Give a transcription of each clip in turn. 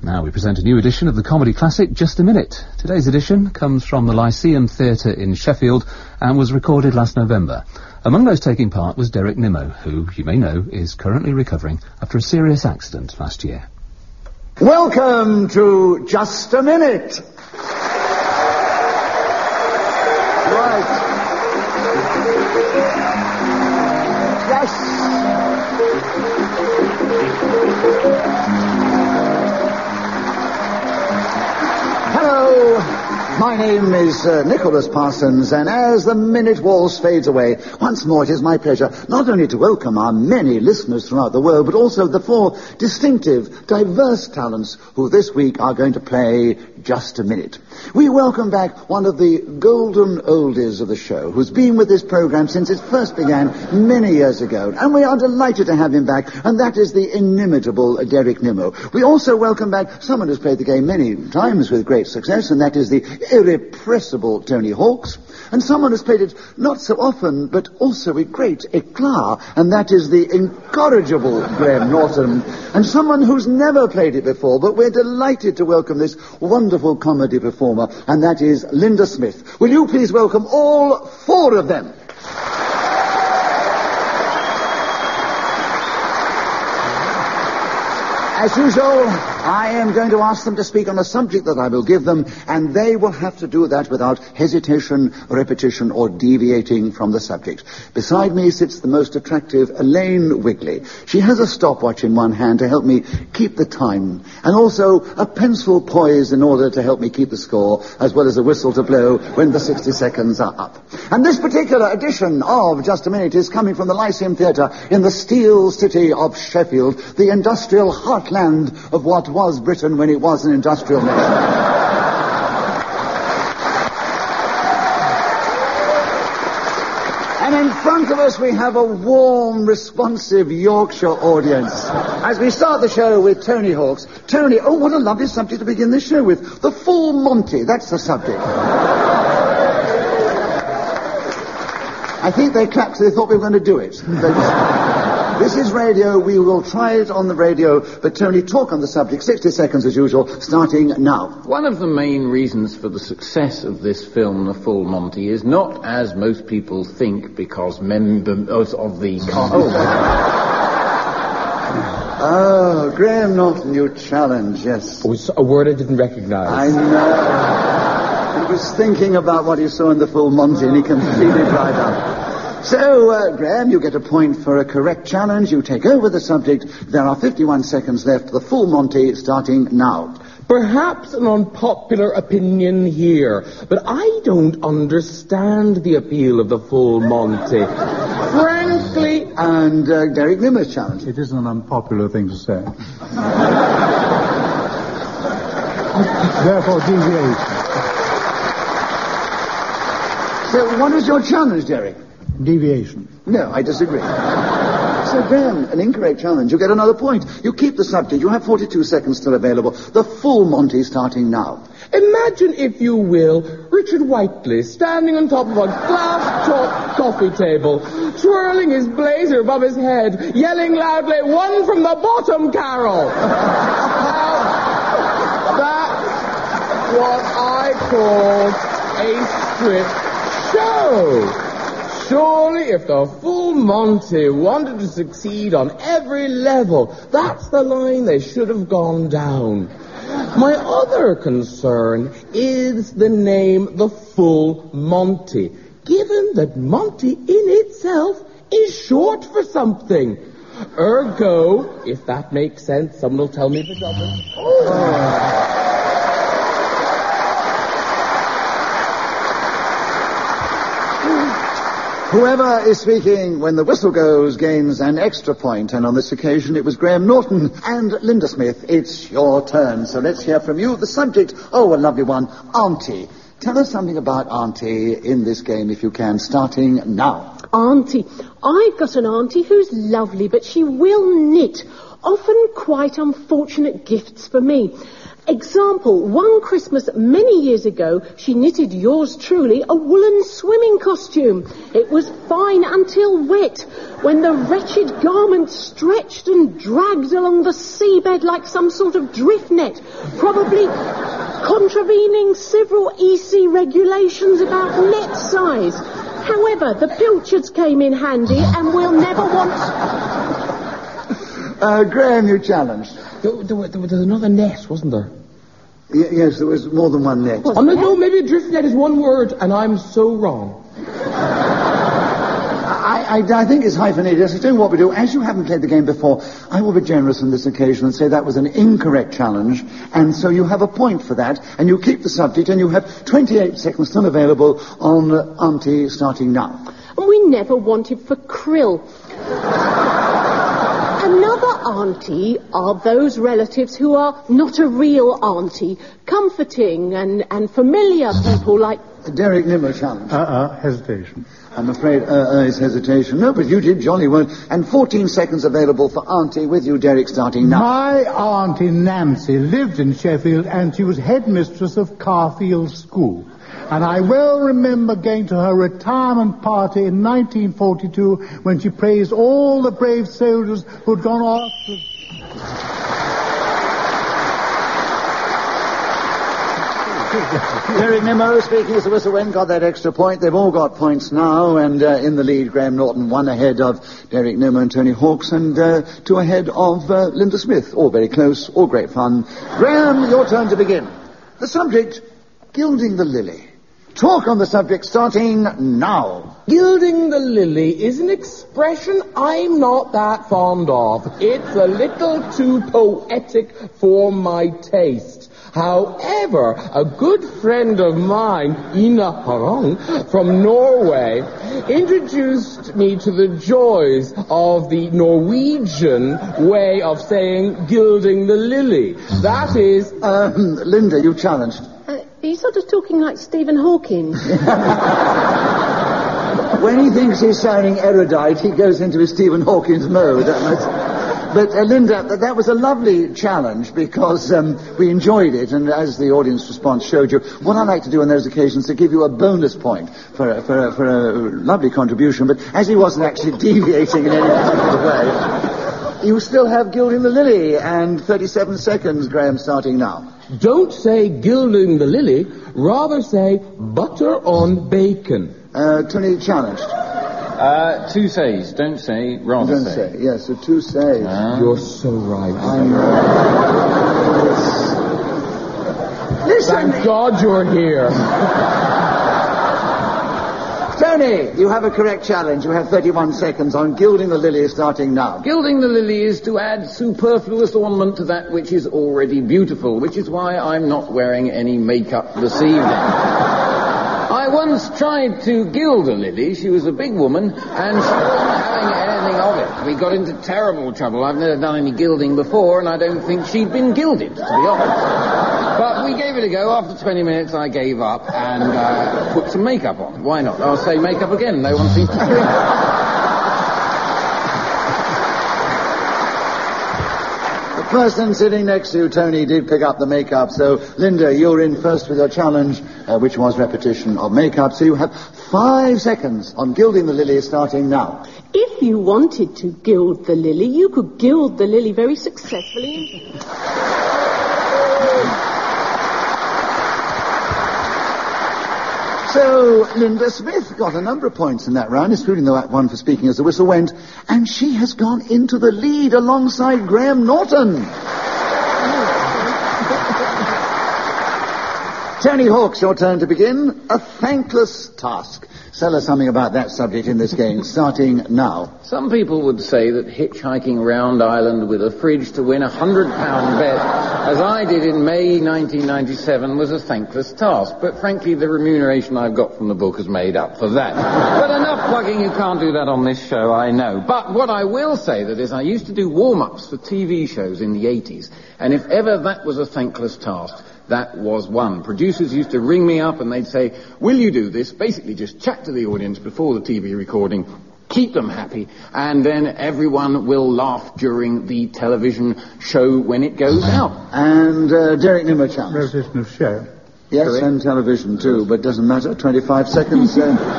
Now we present a new edition of the comedy classic, Just a Minute. Today's edition comes from the Lyceum Theatre in Sheffield and was recorded last November. Among those taking part was Derek Nimmo, who, you may know, is currently recovering after a serious accident last year. Welcome to Just a Minute. Right. Yes. Hello, my name is Nicholas Parsons, and as the minute waltz fades away, once more it is my pleasure not only to welcome our many listeners throughout the world, but also the four distinctive, diverse talents who this week are going to play Just a Minute. We welcome back one of the golden oldies of the show, who's been with this program since it first began many years ago, and we are delighted to have him back, and that is the inimitable Derek Nimmo. We also welcome back someone who's played the game many times with great success, and that is the irrepressible Tony Hawks, and someone who's played it not so often, but also with great eclat, and that is the incorrigible Graham Norton, and someone who's never played it before, but we're delighted to welcome this wonderful comedy performer, and that is Linda Smith. Will you please welcome all four of them? As usual, I am going to ask them to speak on a subject that I will give them, and they will have to do that without hesitation, repetition, or deviating from the subject. Beside me sits the most attractive Elaine Wigley. She has a stopwatch in one hand to help me keep the time, and also a pencil poised in order to help me keep the score, as well as a whistle to blow when the 60 seconds are up. And this particular edition of Just a Minute is coming from the Lyceum Theatre in the steel city of Sheffield, the industrial heartland of what was Britain when it was an industrial nation. And in front of us we have a warm, responsive Yorkshire audience. As we start the show with Tony Hawks. Tony, oh, what a lovely subject to begin this show with. The Full Monty, that's the subject. I think they clapped because they thought we were going to do it. This is radio. We will try it on the radio. But, Tony, talk on the subject. 60 seconds as usual, starting now. One of the main reasons for the success of this film, The Full Monty, is not, as most people think, because members of the... Oh, Graham Norton, you challenge, yes. Oh, it's a word I didn't recognize. I know. He was thinking about what he saw in The Full Monty, and he completely dried up. So, Graham, you get a point for a correct challenge. You take over the subject. There are 51 seconds left. The Full Monty starting now. Perhaps an unpopular opinion here, but I don't understand the appeal of The Full Monty. Frankly... And Derek Nimmo's challenge. It is an unpopular thing to say. Therefore, deviate. So, what is your challenge, Derek? Deviation. No, I disagree. So, Graham, an incorrect challenge. You get another point. You keep the subject. You have 42 seconds still available. The Full Monty starting now. Imagine, if you will, Richard Whiteley standing on top of a glass-topped coffee table, twirling his blazer above his head, yelling loudly, "One from the bottom, Carol!" Now, that's what I call a strip show. Surely, if the Full Monty wanted to succeed on every level, that's the line they should have gone down. My other concern is the name The Full Monty, given that Monty in itself is short for something. Ergo, if that makes sense, someone will tell me if it doesn't. Whoever is speaking when the whistle goes gains an extra point, and on this occasion it was Graham Norton and Linda Smith. It's your turn, so let's hear from you. The subject, oh, a lovely one, Auntie. Tell us something about Auntie in this game, if you can, starting now. Auntie. I've got an auntie who's lovely, but she will knit. Often quite unfortunate gifts for me. Example, one Christmas many years ago, she knitted yours truly a woolen swimming costume. It was fine until wet, when the wretched garment stretched and dragged along the seabed like some sort of drift net, probably contravening several EC regulations about net size. However, the pilchards came in handy and we'll never want... Graham, you challenged. There was another net, wasn't there? Yes, there was more than one net. Oh, no, maybe drift net is one word, and I'm so wrong. I think it's hyphenated. Yes, doing what we do. As you haven't played the game before, I will be generous on this occasion and say that was an incorrect challenge, and so you have a point for that, and you keep the subject, and you have 28 seconds still available on Auntie starting now. And we never wanted for krill. Another auntie are those relatives who are not a real auntie, comforting and familiar people like... Derek Nimmo challenge. Hesitation. I'm afraid is hesitation. No, but you did jolly well. And 14 seconds available for Auntie with you, Derek, starting now. My Auntie Nancy lived in Sheffield and she was headmistress of Carfield School. And I well remember going to her retirement party in 1942 when she praised all the brave soldiers who'd gone off to... Derek Nimmo speaking as the whistle went, got that extra point. They've all got points now, and in the lead, Graham Norton, one ahead of Derek Nimmo and Tony Hawks, and two ahead of Linda Smith. All very close, all great fun. Graham, your turn to begin. The subject, gilding the lily. Talk on the subject starting now. Gilding the lily is an expression I'm not that fond of. It's a little too poetic for my taste. However, a good friend of mine, Ina Harong, from Norway, introduced me to the joys of the Norwegian way of saying gilding the lily. That is... Linda, you challenged. Are you sort of talking like Stephen Hawking? When he thinks he's sounding erudite, he goes into his Stephen Hawking's mode. But, Linda, that was a lovely challenge because we enjoyed it, and as the audience response showed you, what I like to do on those occasions is to give you a bonus point for a lovely contribution, but as he wasn't actually deviating in any particular way, you still have gilding the lily, and 37 seconds, Graham, starting now. Don't say gilding the lily, rather say butter on bacon. Tony challenged. Two says, don't say, rather Don't say. Yes, so two says. You're so right. Listen, Thank God you're here. Tony, you have a correct challenge. You have 31 seconds on gilding the lily starting now. Gilding the lily is to add superfluous ornament to that which is already beautiful, which is why I'm not wearing any makeup this evening. I once tried to gild a lily. She was a big woman, and she wasn't having anything of it. We got into terrible trouble. I've never done any gilding before, and I don't think she'd been gilded, to be honest. But we gave it a go. After 20 minutes, I gave up and put some makeup on. Why not? I'll say makeup again. No one seems to drink it. The person sitting next to you, Tony, did pick up the makeup, so Linda, you're in first with your challenge, which was repetition of makeup, so you have 5 seconds on gilding the lily starting now. If you wanted to gild the lily, you could gild the lily very successfully. So, Linda Smith got a number of points in that round, including the one for speaking as the whistle went, and she has gone into the lead alongside Graham Norton. Tony Hawks, your turn to begin. A thankless task. Tell us something about that subject in this game, starting now. Some people would say that hitchhiking round Ireland with a fridge to win £100 bet, as I did in May 1997, was a thankless task. But frankly, the remuneration I've got from the book has made up for that. But enough plugging, you can't do that on this show, I know. But what I will say that is I used to do warm-ups for TV shows in the 80s, and if ever that was a thankless task, that was one. Producers used to ring me up and they'd say, will you do this? Basically just chat to the audience before the TV recording keep them happy, and then everyone will laugh during the television show when it goes out. And Derek Nimmo challenge. Repetition of show. Yes, Correct. and television too, but doesn't matter. 25 seconds.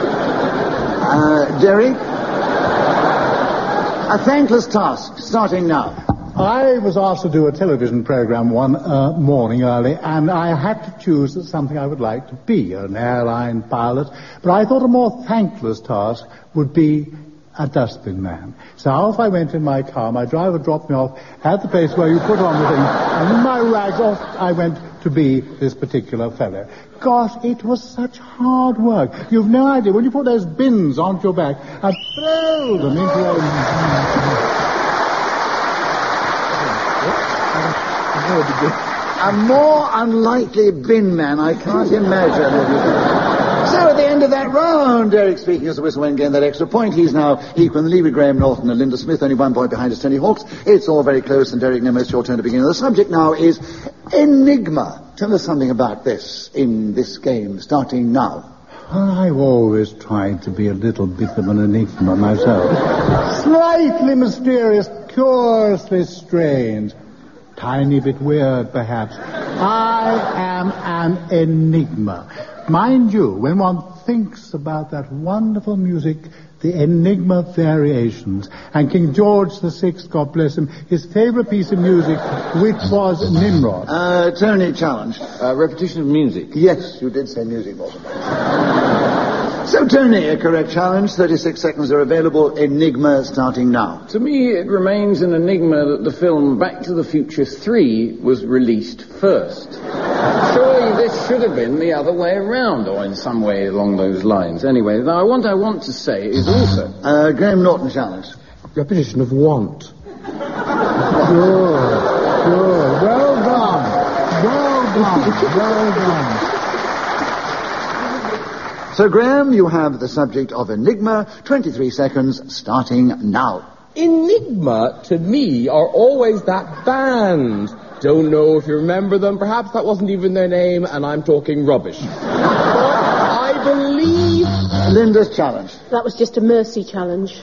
Derek? A thankless task, starting now. I was asked to do a television program one morning early, and I had to choose something I would like to be, an airline pilot. But I thought a more thankless task would be a dustbin man. So off I went in my car. My driver dropped me off at the place where you put on the thing, and in my rags off I went to be this particular fellow. Gosh, it was such hard work. You've no idea. When you put those bins onto your back and throw them into a... A more unlikely bin man I can't imagine. So at the end of that round, Derek, speaking as the whistle went, getting that extra point. He's now equal in the lead with Graham Norton and Linda Smith, only 1 point behind us, Tony Hawks. It's all very close, and Derek Nimmo, it's your turn to begin. The subject now is Enigma. Tell us something about this in this game, starting now. I've always tried to be a little bit of an enigma myself. Slightly mysterious, curiously strange. Tiny bit weird, perhaps. I am an enigma. Mind you, when one thinks about that wonderful music, the Enigma Variations, and King George VI, God bless him, his favourite piece of music, which was Nimrod. Tony, challenge. Repetition of music. Yes, you did say music, wasn't it? So, Tony, a correct challenge. 36 seconds are available. Enigma starting now. To me, it remains an enigma that the film Back to the Future 3 was released first. Surely this should have been the other way around, or in some way along those lines. Anyway, now what I want to say is also... Graham Norton challenge. Repetition of want. Good. Well done. Well done. So, Graham, you have the subject of Enigma. 23 seconds starting now. Enigma, to me, are always that band. Don't know if you remember them. Perhaps that wasn't even their name, and I'm talking rubbish. But I believe... Linda's challenge. That was just a mercy challenge.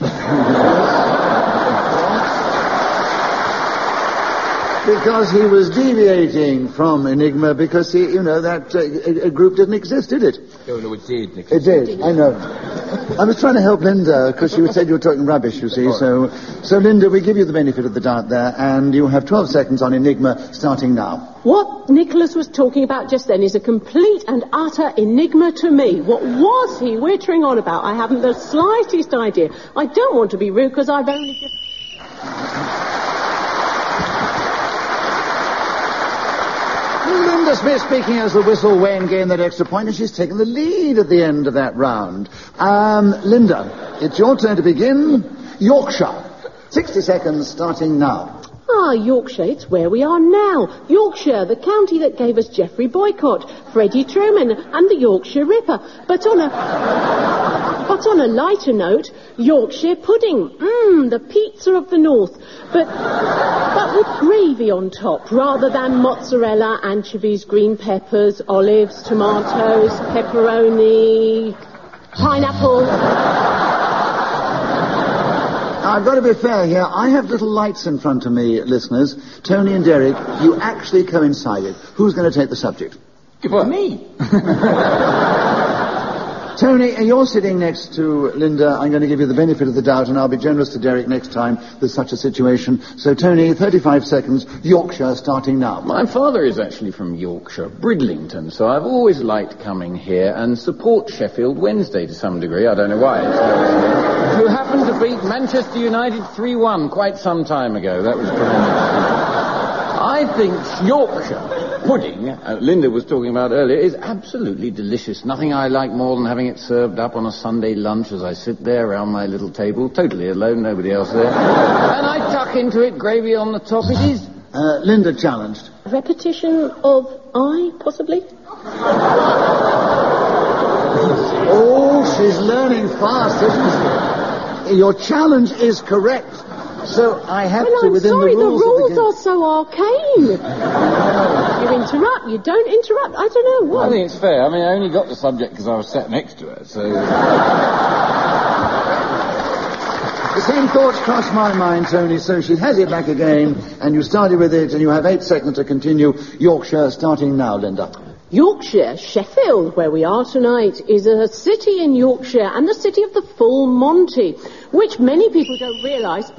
Because he was deviating from Enigma because, that group didn't exist, did it? Oh, no, it did, Nick. It did, I know. I was trying to help Linda because she said you were talking rubbish, you see. So, Linda, we give you the benefit of the doubt there, and you have 12 seconds on Enigma starting now. What Nicholas was talking about just then is a complete and utter enigma to me. What was he wittering on about? I haven't the slightest idea. I don't want to be rude because I've only just... Linda Smith speaking as the whistle when gained that extra point, and she's taken the lead at the end of that round. Linda, it's your turn to begin. Yorkshire. 60 seconds starting now. Ah, Yorkshire, it's where we are now. Yorkshire, the county that gave us Geoffrey Boycott, Freddie Truman, and the Yorkshire Ripper. But on a lighter note, Yorkshire pudding. The pizza of the north. But with gravy on top, rather than mozzarella, anchovies, green peppers, olives, tomatoes, pepperoni, pineapple. I've got to be fair here. I have little lights in front of me, listeners. Tony and Derek, you actually coincided. Who's going to take the subject? Me. Tony, you're sitting next to Linda. I'm going to give you the benefit of the doubt, and I'll be generous to Derek next time there's such a situation. So, Tony, 35 seconds. Yorkshire starting now. My father is actually from Yorkshire, Bridlington, so I've always liked coming here and support Sheffield Wednesday to some degree. I don't know why. Who happened to beat Manchester United 3-1 quite some time ago. That was tremendous. I think Yorkshire pudding, Linda was talking about earlier, is absolutely delicious. Nothing I like more than having it served up on a Sunday lunch as I sit there around my little table, totally alone, nobody else there. And I tuck into it gravy on the top. It is... Linda challenged. Repetition of I, possibly? Oh, she's learning fast, isn't she? Your challenge is correct. So I have to, within sorry, the rules the rules of the game. are so arcane. You interrupt, you don't interrupt. I don't know what. I think it's fair. I mean, I only got the subject because I was sat next to her, so... The same thoughts crossed my mind, Tony, so she has it back again, and you started with it, and you have 8 seconds to continue. Yorkshire starting now, Linda. Yorkshire, Sheffield, where we are tonight, is a city in Yorkshire and the city of the full Monty, which many people don't realise.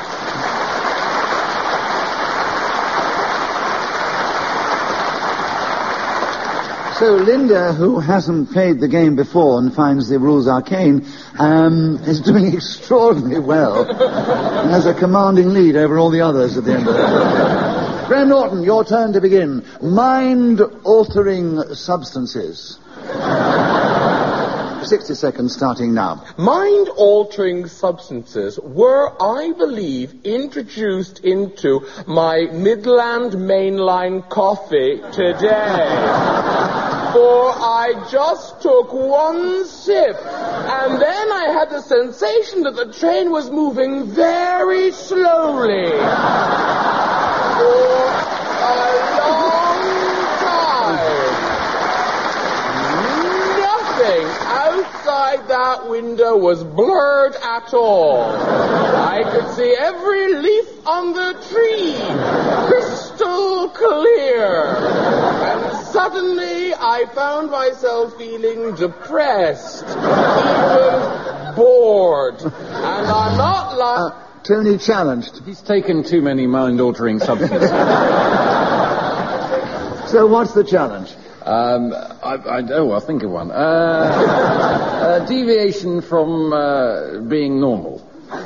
So Linda, who hasn't played the game before and finds the rules arcane, is doing extraordinarily well and has a commanding lead over all the others at the end of it. Graham Norton, your turn to begin. Mind-altering substances. 60 seconds starting now. Mind-altering substances were, I believe, introduced into my Midland Mainline coffee today. For I just took one sip, and then I had the sensation that the train was moving very slowly. For a long time. Nothing outside that window was blurred at all. I could see every leaf on the tree, crystal clear. And suddenly I found myself feeling depressed, even bored. And I'm not like... Tony challenged. He's taken too many mind-altering substances. So what's the challenge? I'll think of one. Deviation from being normal.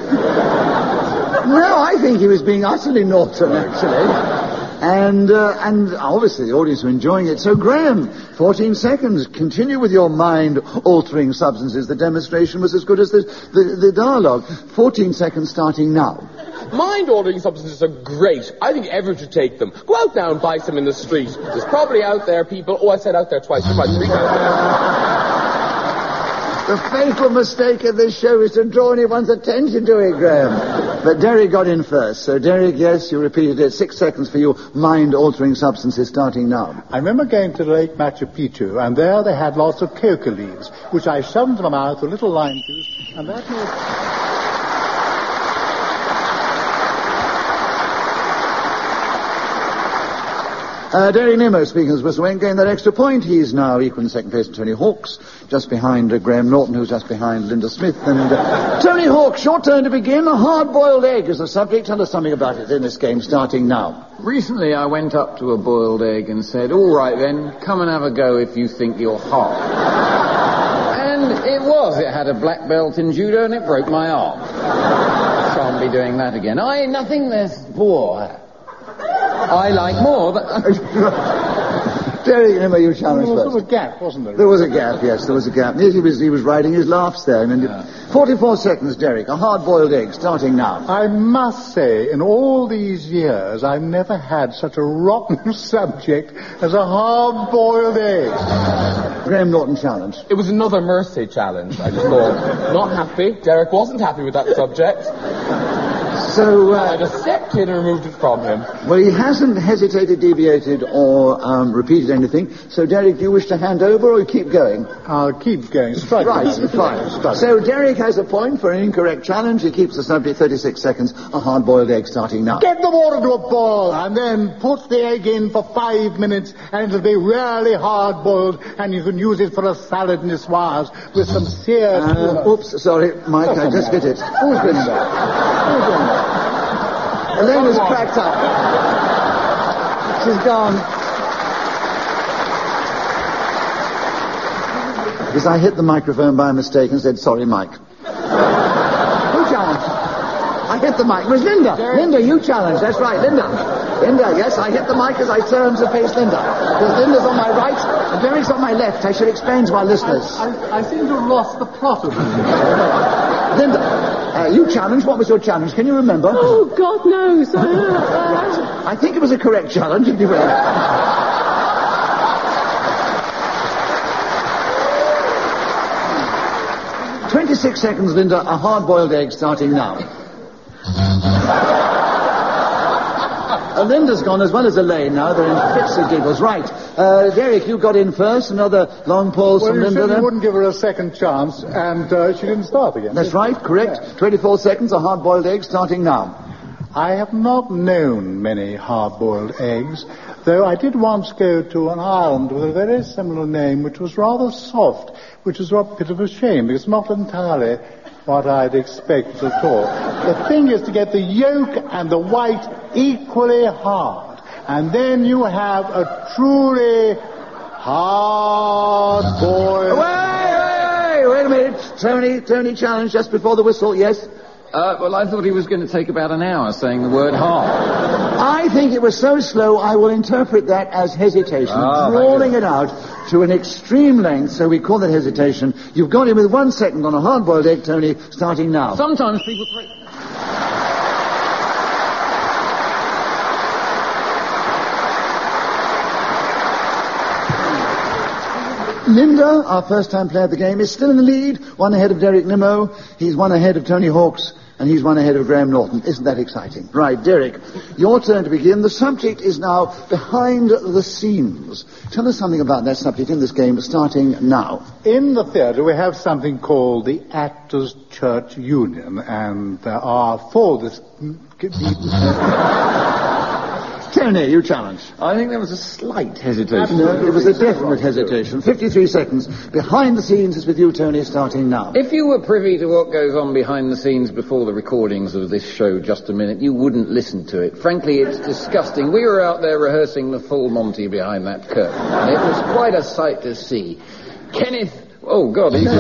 No, I think he was being utterly Norton, actually. And obviously the audience were enjoying it. So, Graham, 14 seconds. Continue with your mind-altering substances. The demonstration was as good as the dialogue. 14 seconds starting now. Mind-altering substances are great. I think everyone should take them. Go out now and buy some in the street. There's probably out there people... Oh, I said out there twice. You're right, 3 times. The fatal mistake of this show is to draw anyone's attention to it, Graham. But Derek got in first. So, Derek, yes, you repeated it. 6 seconds for you. Mind-altering substances starting now. I remember going to Lake Machu Picchu, and there they had lots of coca leaves, which I shoved into my mouth with a little lime juice, and that made... Derek Nimmo speaking as Whistle Wayne gained that extra point. He's now equal in second place to Tony Hawks, just behind Graham Norton, who's just behind Linda Smith. And Tony Hawks, your turn to begin. A hard-boiled egg is the subject. Tell us something about it in this game, starting now. Recently I went up to a boiled egg and said, all right then, come and have a go if you think you're hot. And it was. It had a black belt in judo and it broke my arm. Shan't be doing that again. Nothing less bored. I like more, but... Derek, remember you challenged There first. was a gap, wasn't there? There was a gap, yes, there was a gap. He was riding his laughs there. 44 seconds, Derek. A hard-boiled egg, starting now. I must say, in all these years, I've never had such a rotten subject as a hard-boiled egg. Graham Norton challenged. It was another Mercy challenge, I just thought. Not happy. Derek wasn't happy with that subject. So, I just stepped in and removed it from him. well, he hasn't hesitated, deviated, or repeated anything. So, Derek, do you wish to hand over, or you keep going? I'll keep going. Strike. Right, fine. So, Derek has a point for an incorrect challenge. He keeps the subject 36 seconds. A hard-boiled egg starting now. Get the water to a boil, and then put the egg in for 5 minutes, and it'll be really hard-boiled, and you can use it for a salad niçoise with some seared tuna. Oops, sorry, Mike, I just hit it. Who's been there? Elena's cracked up. She's gone. Because I hit the microphone by mistake and said, sorry, Mike. Who challenged? I hit the mic. It was Linda. Linda, you challenged. That's right, Linda. Linda, yes, I hit the mic as I turned to face Linda. Because Linda's on my right and Derek's on my left. I should explain to our listeners. I seem to have lost the plot of it. Linda, you challenged. What was your challenge? Can you remember? Oh, God knows. Right. I think it was a correct challenge, if you will. 26 seconds, Linda. A hard-boiled egg starting now. Linda's gone as well as Elaine now. They're in fits of giggles. Right. Derek, you got in first. Another long pause from Well, you Linda said there. you wouldn't give her a second chance, and she didn't start again. That's right, correct. Yeah. 24 seconds, a hard-boiled egg starting now. I have not known many hard-boiled eggs, though I did once go to an island with a very similar name, which was rather soft, which is a bit of a shame, because it's not entirely what I'd expected at all. The thing is to get the yolk and the white equally hard, and then you have a truly hard-boiled... Wait a minute. Tony challenge just before the whistle, yes? Well, I thought he was going to take about an hour saying the word hard. I think it was so slow, I will interpret that as hesitation, drawing it out to an extreme length, so we call that hesitation. You've got him with 1 second on a hard-boiled egg, Tony, starting now. Sometimes people... Linda, our first-time player of the game, is still in the lead, one ahead of Derek Nimmo. He's one ahead of Tony Hawks, and he's one ahead of Graham Norton. Isn't that exciting? Right, Derek, your turn to begin. The subject is now behind the scenes. Tell us something about that subject in this game, starting now. In the theatre, we have something called the Actors' Church Union, and there are for this... Tony, you challenge. I think there was a slight hesitation. No, it was a definite hesitation. 53 seconds. Behind the scenes is with you, Tony, starting now. If you were privy to what goes on behind the scenes before the recordings of this show Just a Minute, you wouldn't listen to it. Frankly, it's disgusting. We were out there rehearsing the full Monty behind that curtain, and it was quite a sight to see. Kenneth... Oh, God, he's...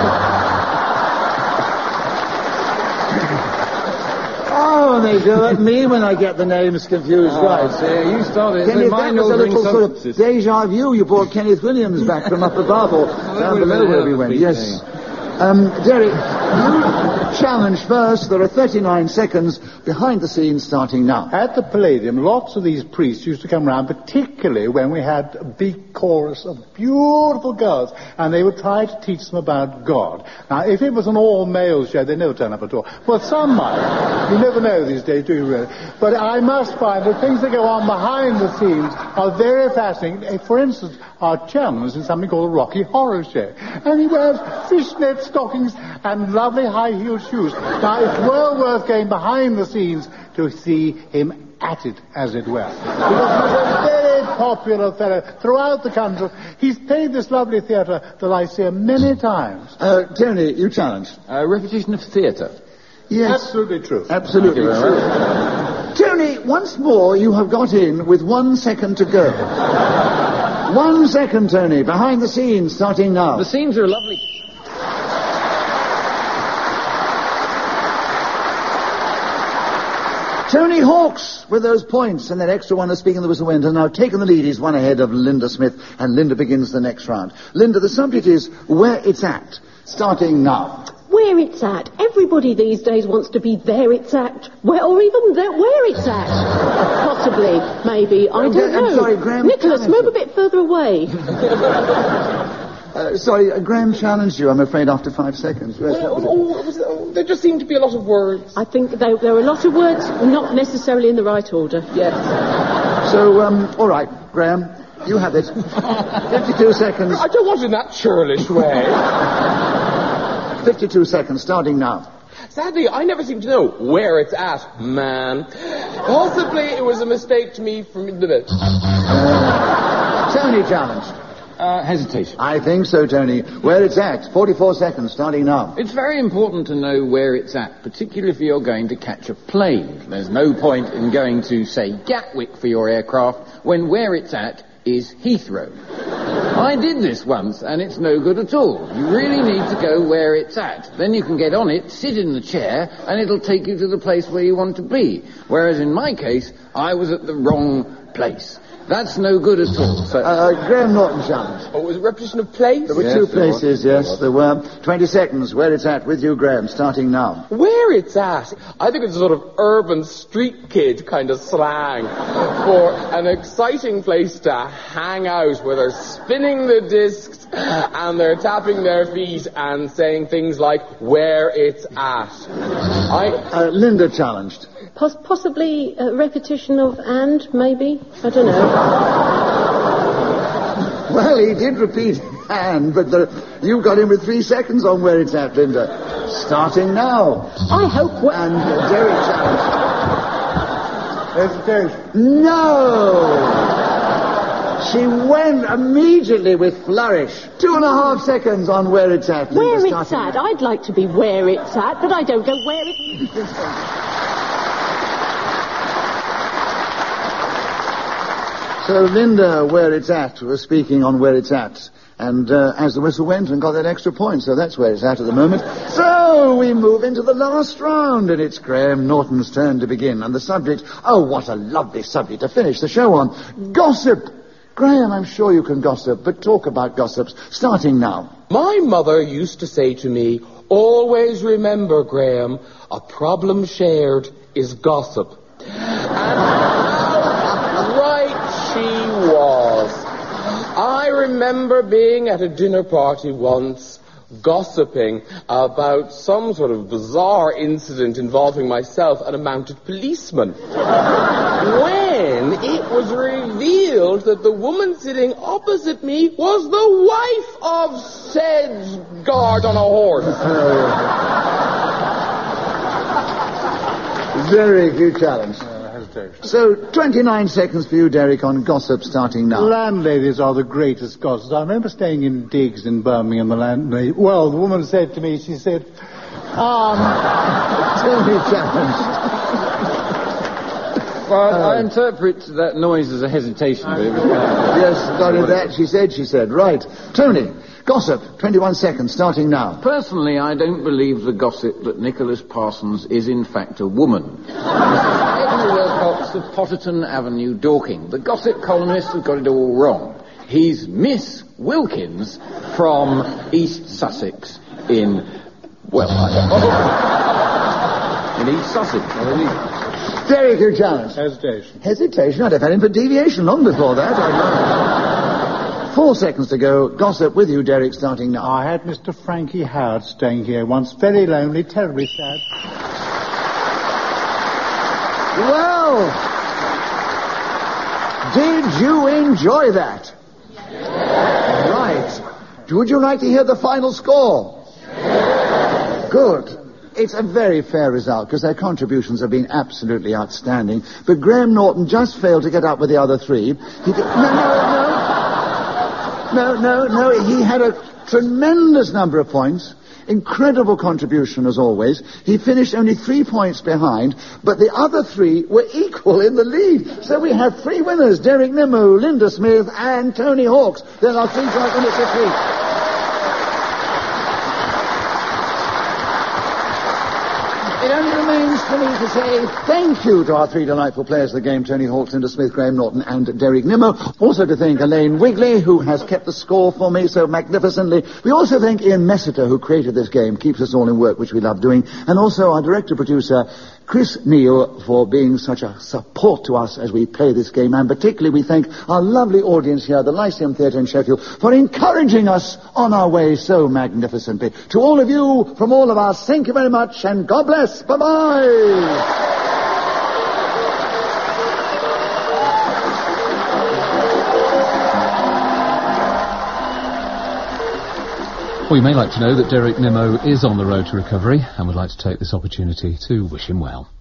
Oh, they do it. Me when I get the names confused. Right. So you started. Kenneth, that was a little sort of deja vu. You brought Kenneth Williams back from up above or down below where we went. Yes. Derek, you challenge first. There are 39 seconds behind the scenes starting now. At the Palladium, lots of these priests used to come round, particularly when we had a big chorus of beautiful girls, and they would try to teach them about God. Now, if it was an all-male show, they never turn up at all. Well, some might. You never know these days, do you really? But I must find that things that go on behind the scenes are very fascinating. For instance, our chairman was in something called the Rocky Horror Show, and he wears fishnet stockings and lovely high-heeled shoes. Now, it's well worth going behind the scenes to see him at it, as it were. Because he's a very popular fellow throughout the country. He's played this lovely theatre, the Lyceum, many times. Tony, you challenge. Repetition of theatre. Yes. Absolutely true. Absolutely true. Tony, once more you have got in with 1 second to go. 1 second, Tony. Behind the scenes, starting now. The scenes are lovely. Tony Hawks with those points and that extra one of speaking the whistle went has now taken the lead. He's one ahead of Linda Smith, and Linda begins the next round. Linda, the subject is where it's at, starting now. Where it's at. Everybody these days wants to be there it's at. Or even there where it's at. Possibly, maybe, I don't know. I'm sorry, Graham. Nicholas, move a bit further away. Sorry, Graham challenged you, I'm afraid, after 5 seconds. There just seemed to be a lot of words. I think there are a lot of words not necessarily in the right order. Yes. So, all right, Graham, you have it. 52 seconds. I don't want it in that churlish way. 52 seconds, starting now. Sadly, I never seem to know where it's at, man. Possibly it was a mistake to me from the bit. Tony challenged. Hesitation. I think so, Tony. Where it's at, 44 seconds, starting now. It's very important to know where it's at, particularly if you're going to catch a plane. There's no point in going to, say, Gatwick for your aircraft when where it's at is Heathrow. I did this once, and it's no good at all. You really need to go where it's at. Then you can get on it, sit in the chair, and it'll take you to the place where you want to be. Whereas in my case, I was at the wrong place. That's no good at all. So, Graham Norton challenged. Oh, was it repetition of place? There were two places, yes, there were. 20 seconds, where it's at, with you, Graham, starting now. Where it's at? I think it's a sort of urban street kid kind of slang for an exciting place to hang out where they're spinning the discs and they're tapping their feet and saying things like, where it's at. Linda challenged. Possibly a repetition of "and," maybe? I don't know. Well, he did repeat "and," but you got him with 3 seconds on where it's at, Linda. Starting now. I hope... And Derek challenged. Hesitation. No! She went immediately with flourish. 2.5 seconds on where it's at. Linda, Where it's starting at? now. I'd like to be where it's at, but I don't know where it is. So Linda, where it's at, was speaking on where it's at. And as the whistle went and got that extra point, so that's where it's at the moment. So we move into the last round, and it's Graham Norton's turn to begin. And the subject, oh, what a lovely subject to finish the show on. Gossip. Graham, I'm sure you can gossip, but talk about gossips, starting now. My mother used to say to me, always remember, Graham, a problem shared is gossip. And how right she was. I remember being at a dinner party once, gossiping about some sort of bizarre incident involving myself and a mounted policeman. When it was revealed that the woman sitting opposite me was the wife of said guard on a horse. Very good challenge. So, 29 seconds for you, Derek, on gossip starting now. Landladies are the greatest gossips. I remember staying in digs in Birmingham. The woman said to me, she said, Tony challenge. Well, I interpret that noise as a hesitation. Yes, got it, that she said. Right. Tony, gossip, 21 seconds, starting now. Personally, I don't believe the gossip that Nicholas Parsons is in fact a woman. Edna Wilcox of Potterton Avenue, Dorking. The gossip columnist has got it all wrong. He's Miss Wilkins from East Sussex in... Well, in East Sussex, I believe. Very good challenge. Hesitation. Hesitation? I'd have had him for deviation long before that. 4 seconds to go. Gossip with you, Derek, starting now. I had Mr. Frankie Howard staying here once. Very lonely, terribly sad. Well, did you enjoy that? Right. Would you like to hear the final score? Good. It's a very fair result, because their contributions have been absolutely outstanding. But Graham Norton just failed to get up with the other three. No, he had a tremendous number of points. Incredible contribution, as always. He finished only 3 points behind, but the other three were equal in the lead. So we have 3 winners, Derek Nimmo, Linda Smith, and Tony Hawks. There are 3 joint winners this week. It only remains for me to say thank you to our 3 delightful players of the game, Tony Hawks, Linda Smith, Graham Norton, and Derek Nimmo. Also to thank Elaine Wigley, who has kept the score for me so magnificently. We also thank Ian Messiter, who created this game, keeps us all in work, which we love doing. And also our director-producer, Chris Neal, for being such a support to us as we play this game. And particularly we thank our lovely audience here at the Lyceum Theatre in Sheffield for encouraging us on our way so magnificently. To all of you, from all of us, thank you very much, and God bless. Bye-bye. Well, you may like to know that Derek Nimmo is on the road to recovery, and would like to take this opportunity to wish him well.